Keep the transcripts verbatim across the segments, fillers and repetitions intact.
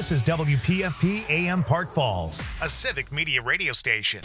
This is W P F P A M Park Falls, a civic media radio station.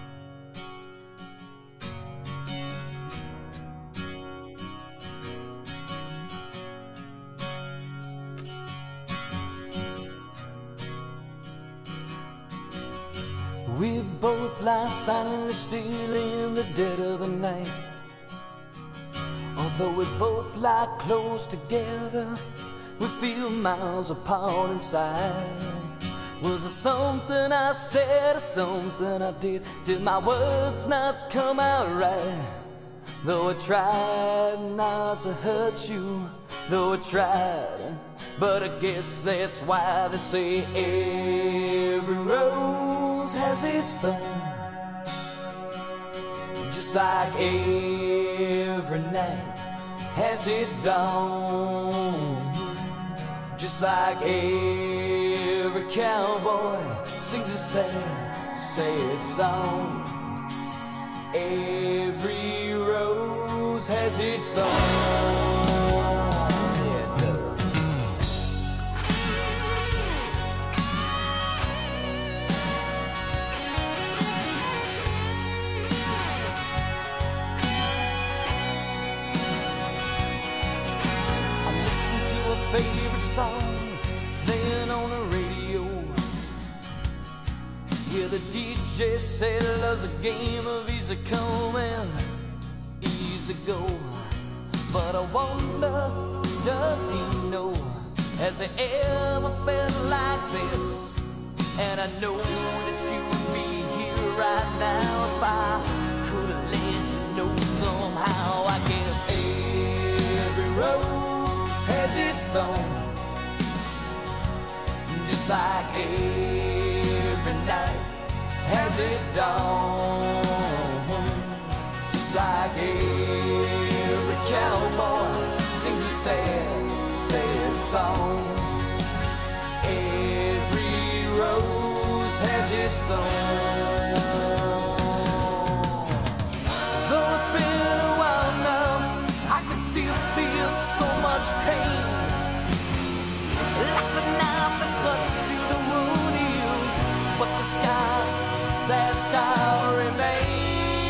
We both lie silently still in the dead of the night. Although we both lie close together, we feel miles apart inside. Was it something I said or something I did? Did my words not come out right? Though I tried not to hurt you, though I tried, but I guess that's why they say every rose has its thorn. Just like every night has its dawn. Just like every cowboy sings a sad, sad song. Every rose has its thorn. Yeah, it does. I listen to a favorite song playing on the radio. Yeah, the D J said love's a game of easy come and easy go. But I wonder, does he know? Has he ever felt like this? And I know that you would be here right now if I could have let you know somehow. I guess every rose has its thorn. Just like every night has its dawn. Just like every cowboy sings a sad, sad song. Every rose has its thorn. Though it's been a while now, I can still feel so much pain. Like the knife that cuts you, the wound heals, but the scar, that scar remains.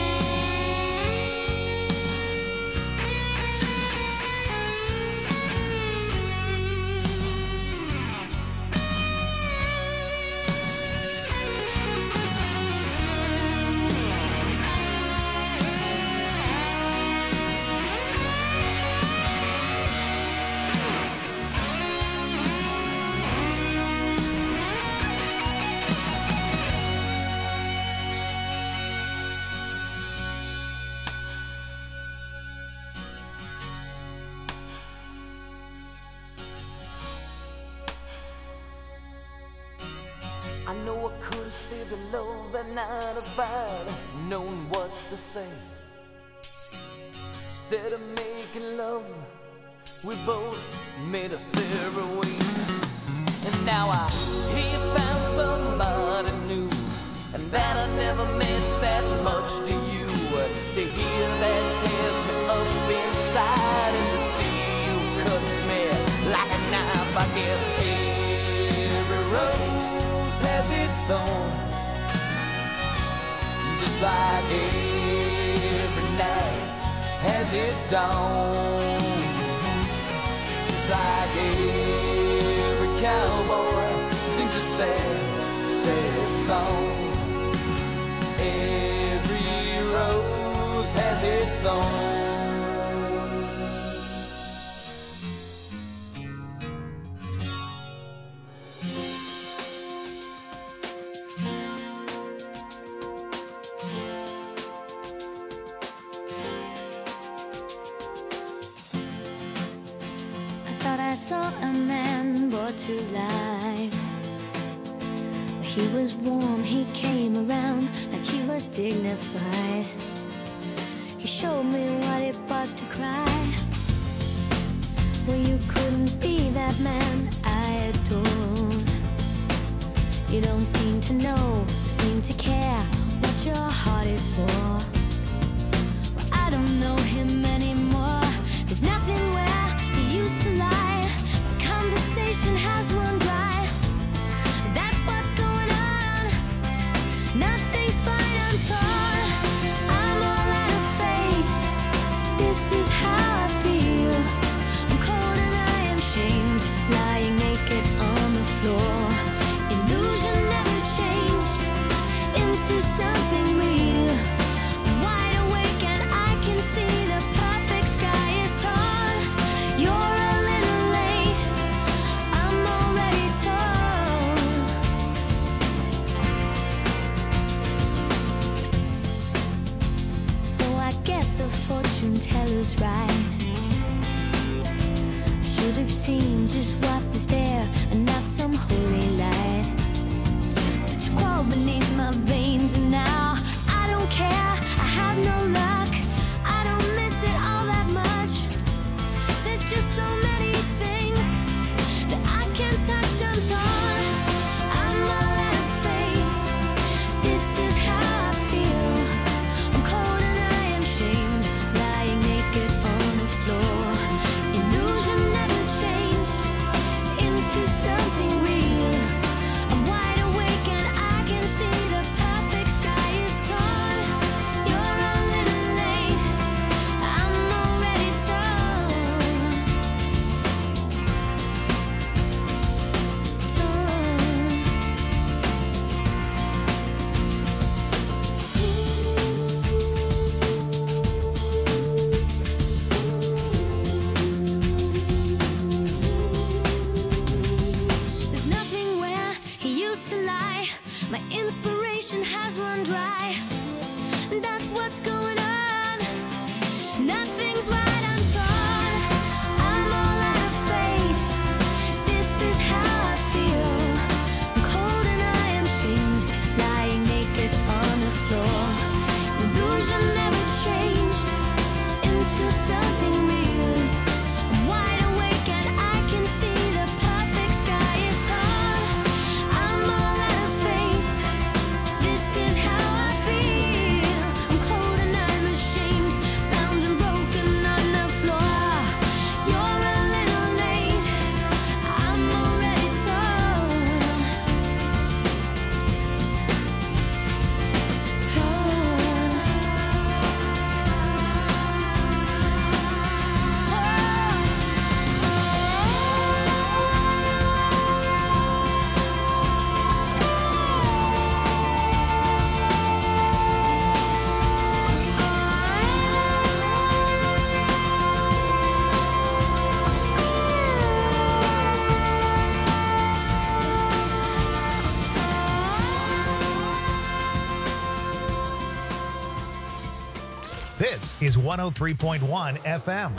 I know I could have saved the love that night if I'd known what to say. Instead of making love, we both made us separate ways. And now I hear you found somebody new, and that I never meant that much to you. To hear that tears me up inside, and to see you cuts me like a knife. I guess every rose has its thorn. Just like every night has its dawn. Just like every cowboy sings a sad, sad song. Every rose has its thorn. I saw a man brought to life. He was warm, he came around like he was dignified. He showed me what it was to cry. Well, you couldn't be that man I adored. You don't seem to know, seem to care what your heart is for. Well, I don't know him anymore. There's nothing where he used to lie. My conversation has run dry. should have seen just what was there and not some holy light. But you crawled beneath my veins and now I don't care, I have no luck. I don't miss it all that much. There's just so many things that I can't touch. I'm torn, I'm all out of faith. This is how I feel. I'm cold and I am shamed, lying naked on the floor. Illusion never changed into something real. I'm wide awake and I can see the perfect sky is torn. You're a little late, I'm already torn. There's nothing where he used to lie. My inspiration has run dry. That's what's going on. Nothing's right, I'm torn. I'm all out of faith. This is how I feel. I'm cold and I am shamed, lying naked on the floor. Illusion never changed into something real. I'm wide awake and I can see the perfect sky is torn. I'm all out of faith. This is how I feel. I'm cold and I'm ashamed, bound and broken on the floor. You're a little late, I'm already torn. This is one oh three point one F M.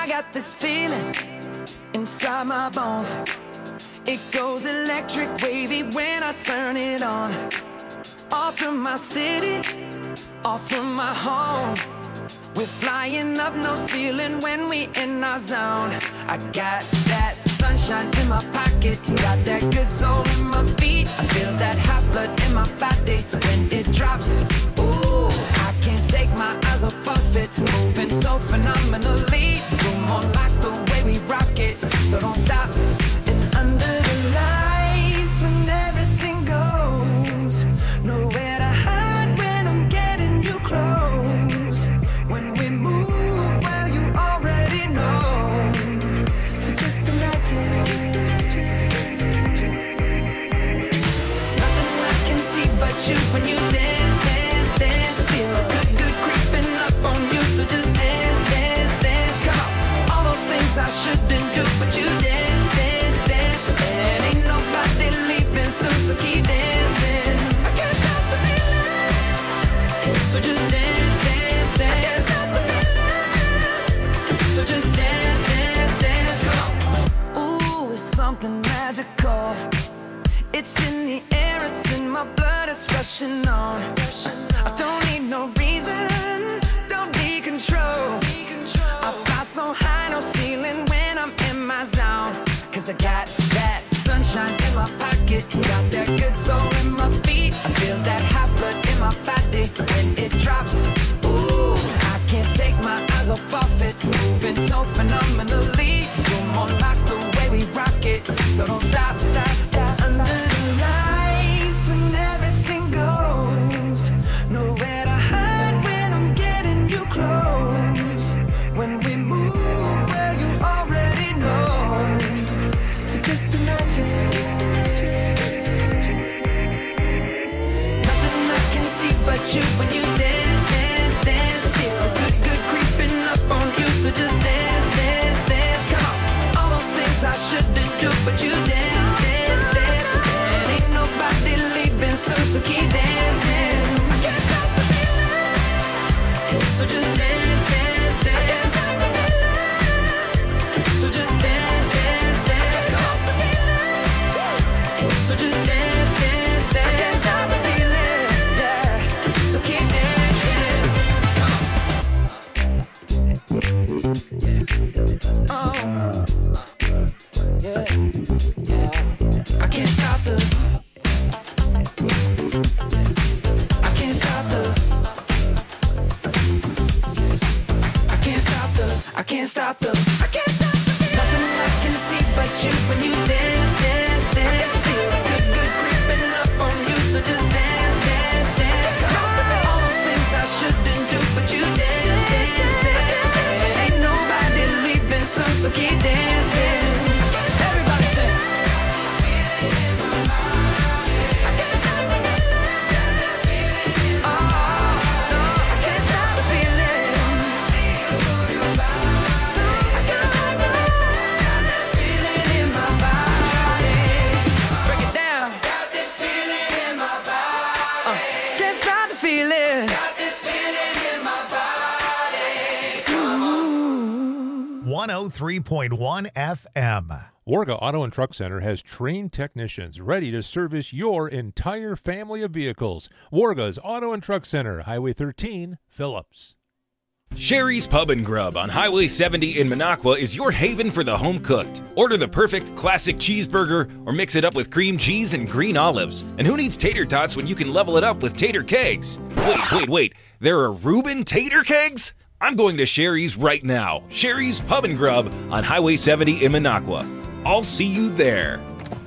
got this feeling inside my bones. It goes electric wavy when I turn it on. Off from my city, off from my home. We're flying up no ceiling when we in our zone. I got that sunshine in my pocket, got that good soul in my feet. I feel that hot blood in my body when it drops. Ooh, I can't take my eyes off of it, moving so phenomenally. You're more like the way we rock it, so don't stop. And under the lights when everything goes, nowhere to hide when I'm getting you close. When we move, well, you already know. So just imagine. Nothing I can see but you when you dance, dance, dance. Feel good, good creeping up on you. So just dance, dance, dance. Come on. All those things I shouldn't do, but you dance, dance, dance. And ain't nobody leaving soon, so keep dancing. I can't stop the feeling. So just dance, dance, dance. So just dance, dance, dance, come on. Ooh, it's something magical. It's in the air, it's in my blood, it's rushing on. I don't need no reason, don't need control. I fly so high, no ceiling when I'm in my zone. Cause I got that sunshine in my pocket, got that good soul in my feet. I feel that hot blood in my body when it drops. Ooh, I can't take my eyes off of it, moving so phenomenally. You're more like the way we rock it, so don't stop, stop, stop. Under the lights when everything goes, nowhere to hide when I'm getting you close. When we move, well, you already know. So just imagine. Nothing I can see but you when you dance, dance, dance. Feel good, good creeping up on you. So just dance, dance, dance. Come on. All those things I shouldn't do, but you dance, dance, dance. And ain't nobody leaving soon, so keep dancing. I can't stop the feeling. So just dance, dance, dance. I can't stop the feeling. So just dance, dance, dance. Stop the feeling. So just dance, dance, dance. I can't stop the feeling. Yeah. So keep dancing. Oh, yeah, yeah. I can't stop the. I can't stop the. I can't stop the. I can't stop the. I can't stop the. Nothing I can see but you when you dance, dance, dance. Feel good, good creeping up on you, so just dance, dance, dance. All those things I shouldn't do, but you dance, dance, dance. And ain't nobody leaving soon, so keep dancing. Everybody say. I can't stop the feeling. Oh, no, I can't stop the feeling. I can't stop the feeling in my body. Break it down. Got this feeling in my body. Uh, can't stop the feeling. Got this feeling in my body. Come on. one oh three point one F M. Warga Auto and Truck Center has trained technicians ready to service your entire family of vehicles. Warga's Auto and Truck Center, Highway thirteen, Phillips. Sherry's Pub and Grub on Highway seventy in Minocqua is your haven for the home cooked. Order the perfect classic cheeseburger or mix it up with cream cheese and green olives. And who needs tater tots when you can level it up with tater kegs? Wait, wait, wait. There are Reuben tater kegs? I'm going to Sherry's right now. Sherry's Pub and Grub on Highway seventy in Minocqua. I'll see you there.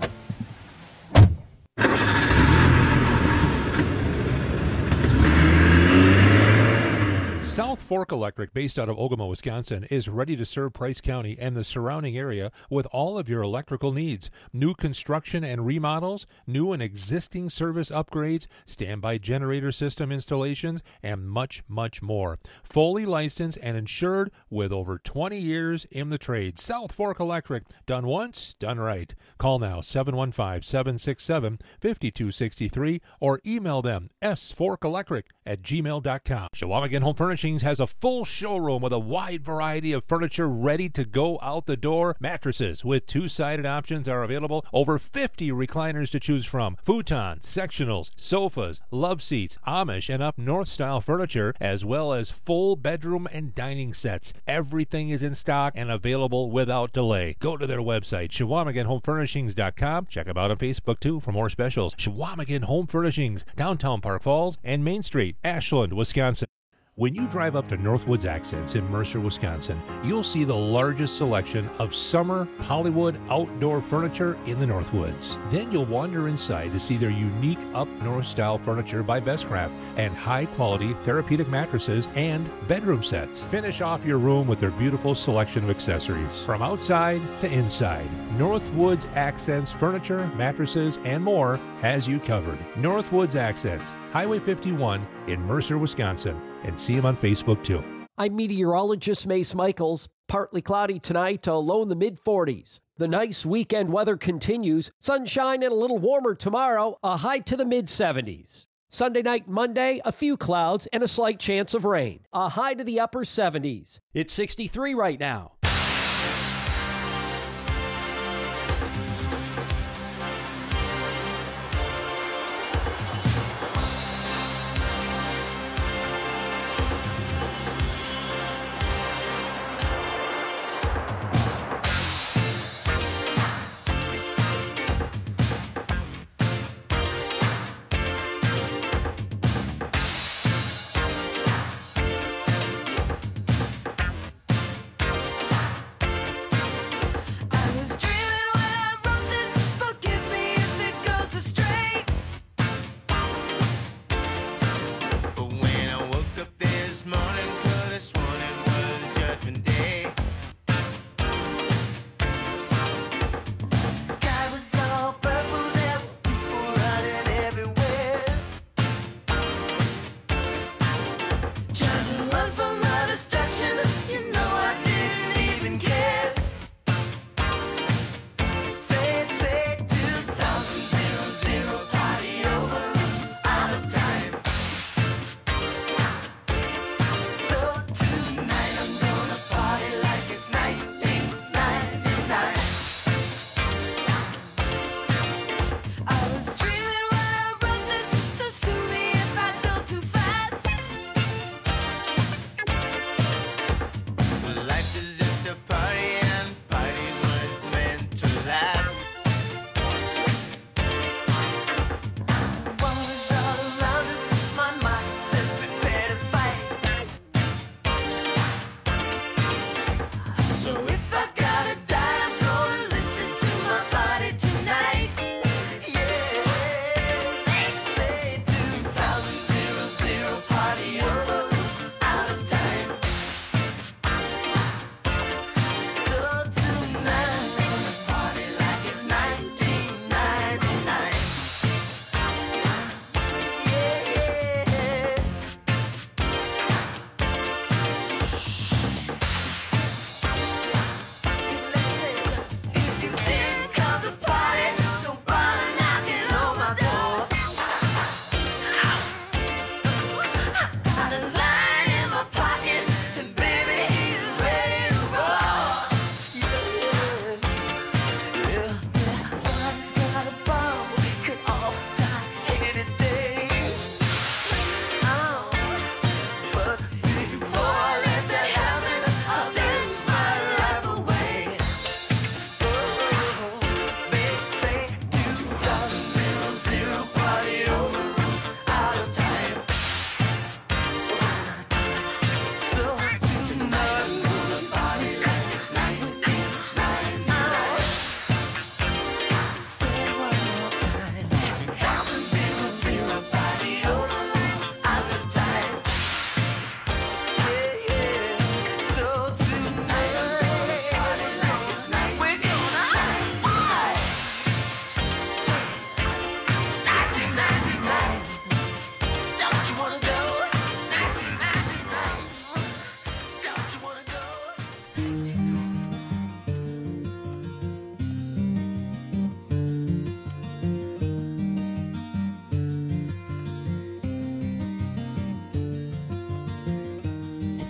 South Fork Electric, based out of Ogama, Wisconsin, is ready to serve Price County and the surrounding area with all of your electrical needs. New construction and remodels, new and existing service upgrades, standby generator system installations, and much, much more. Fully licensed and insured with over twenty years in the trade. South Fork Electric, done once, done right. Call now, seven one five, seven six seven, five two six three, or email them s fork electric at gmail dot com. Chequamegon Home Furnishings has a full showroom with a wide variety of furniture ready to go out the door. Mattresses with two-sided options are available. Over fifty recliners to choose from. Futons, sectionals, sofas, love seats, Amish and up north style furniture, as well as full bedroom and dining sets. Everything is in stock and available without delay. Go to their website, Shawamigan Home Furnishings dot com. Check them out on Facebook too for more specials. Shawamigan Home Furnishings, downtown Park Falls and Main Street, Ashland, Wisconsin. When you drive up to Northwoods Accents in Mercer, Wisconsin, you'll see the largest selection of summer Hollywood outdoor furniture in the Northwoods. Then you'll wander inside to see their unique up-north style furniture by Bestcraft and high-quality therapeutic mattresses and bedroom sets. Finish off your room with their beautiful selection of accessories. From outside to inside, Northwoods Accents furniture, mattresses, and more has you covered. Northwoods Accents, Highway fifty-one in Mercer, Wisconsin. And see him on Facebook, too. I'm meteorologist Mace Michaels. Partly cloudy tonight to a low in the mid forties. The nice weekend weather continues. Sunshine and a little warmer tomorrow, a high to the mid seventies. Sunday night, Monday, a few clouds and a slight chance of rain. A high to the upper seventies. It's sixty-three right now.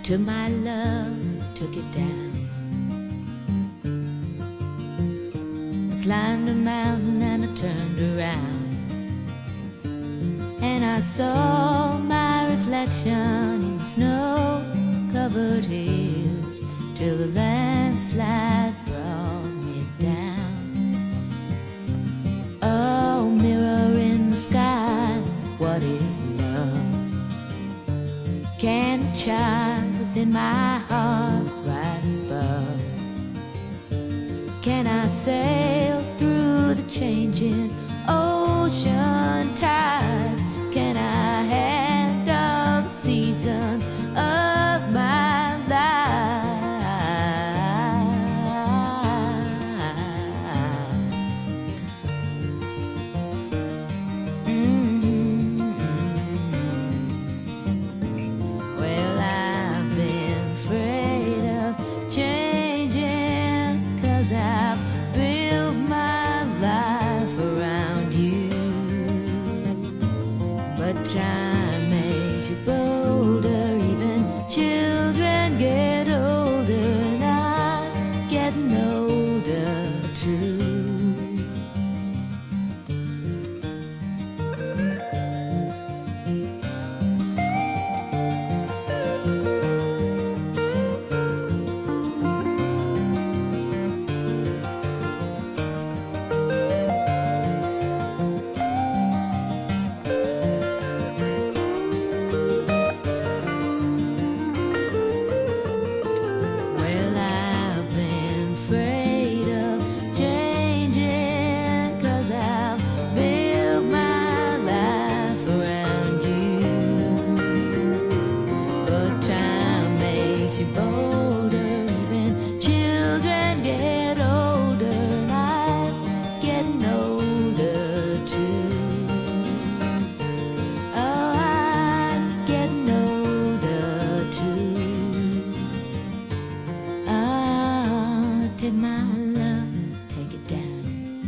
took my love, took it down. I climbed a mountain and I turned around, and I saw my reflection in snow-covered hills till the landslide brought me down. Oh, mirror in the sky, what is love? Can the child within my heart rise above? Can I sail through the changing ocean tides? Can I handle the seasons of my life? Mm-hmm. Well, I've been afraid of changing, 'cause I've built my life around you. But time makes you bolder, even children get older, and I'm getting older too. Well, I've been afraid of changing, 'cause I've built my life around you. But time makes you bolder, even children get older, and I'm getting older too. Oh, I'm getting older too. Ah, take my love, take it down.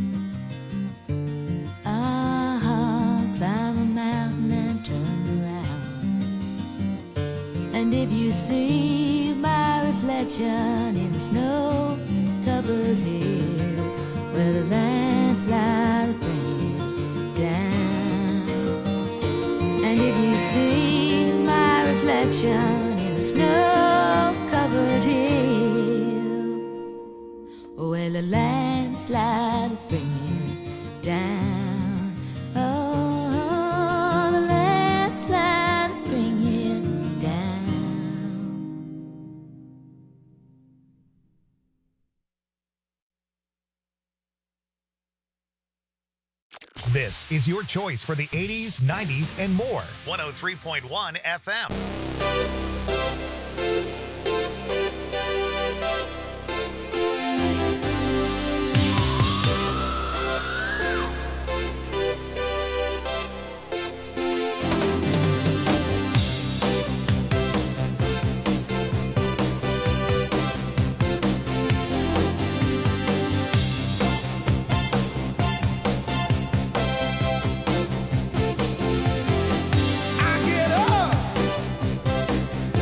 Ah, climb a mountain and turn around. And if you see my reflection in the snow-covered hills, where the landslide bring it down. And if you see my reflection in the snow-covered hills, well, the landslide will bring it down. Oh, the landslide will bring it down. This is your choice for the eighties, nineties, and more. one oh three point one F M. I get up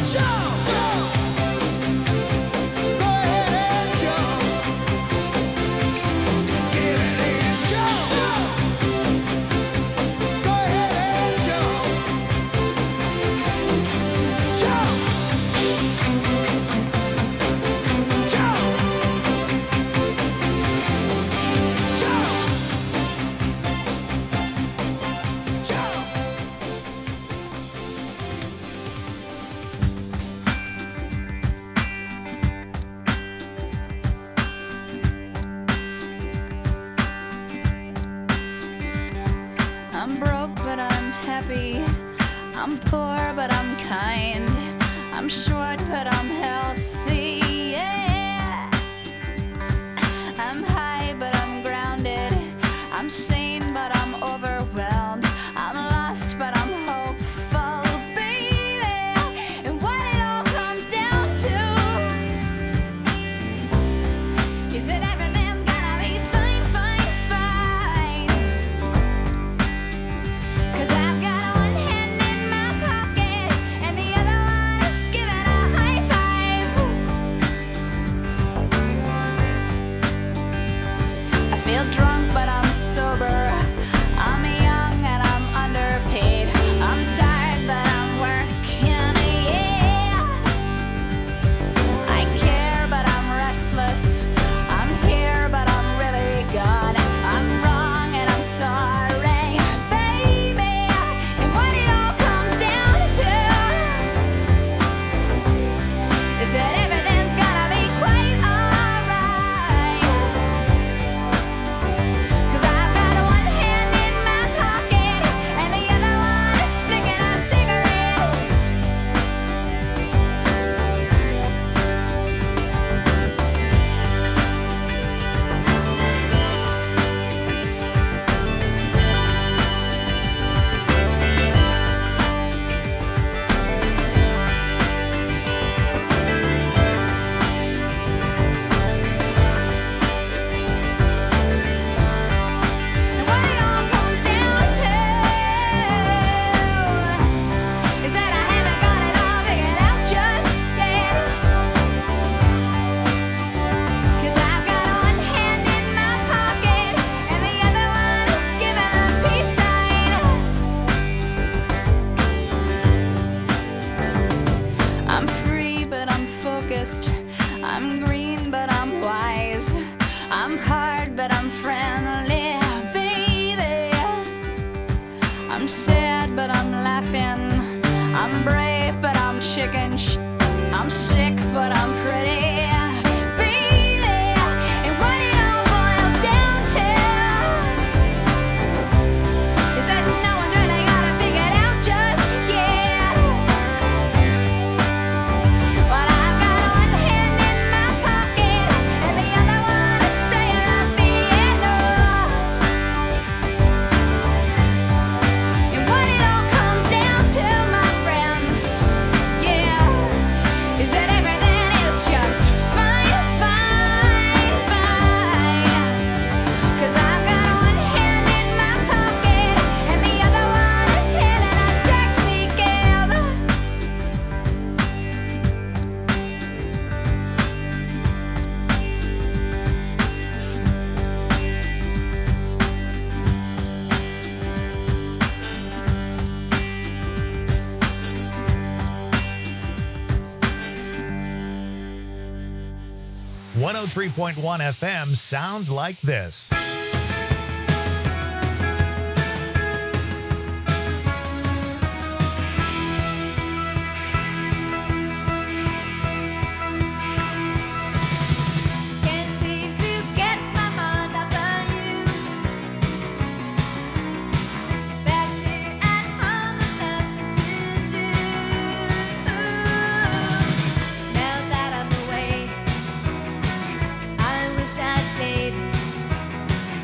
I'm broke, but I'm happy. I'm poor, but I'm kind. I'm short, but I'm healthy. Yeah. I'm high, but I'm grounded. I'm sane, but I'm overwhelmed. I'm lost, but I'm hopeful, baby. And what it all comes down to is that everything's gonna be fine, fine, fine. 'Cause I've got one hand in my pocket and the other one is giving a high five. I feel drunk, but I'm sober. I'm young and I'm underpaid. I'm tired, but I'm working, yeah. I care, but I'm restless. I'm here, but I'm really gone. I'm wrong and I'm sorry, baby. And what it all comes down to is that everything's gonna be quite alright. 'Cause I've got one hand in my pocket and the other one is flicking a cigarette. And what it all comes down to is that I haven't got it all figured out just yet. 'Cause I've got one hand in my pocket and the other one is giving a peace sign. I'm free, but I'm focused. I'm green, but I'm wise. I'm hard, but I'm friendly, baby. I'm sad, but I'm laughing. I'm brave, but I'm chicken sh- I'm sick, but I'm pretty, baby. And what it all boils down to is that no one's really got it figured out just yet. But I've got one hand in my pocket and the other one is playing the piano. And what it all comes down to, my friends, yeah, is that everything is just fine, fine, fine. 'Cause I've got one hand in my pocket and the other one is hailing a taxi cab. one oh three point one F M sounds like this. Can't seem to get my mind off of you. Back here at home, there's nothing to do. Now that I'm away, I wish I'd stayed.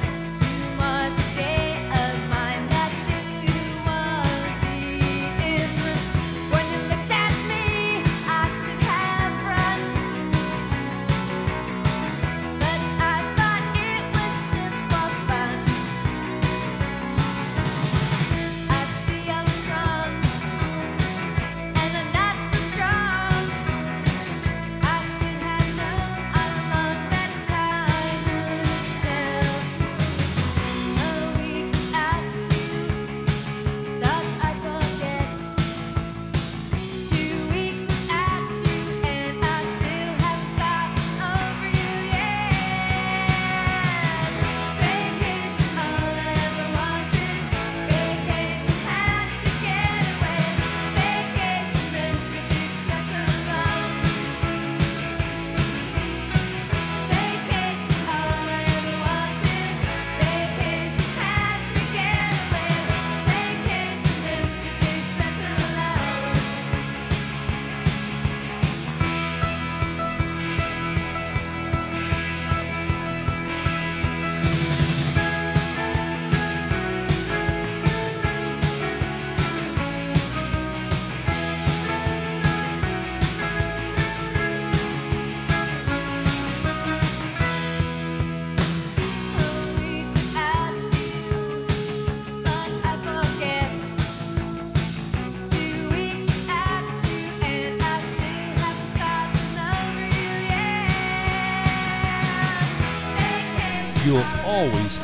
you'll always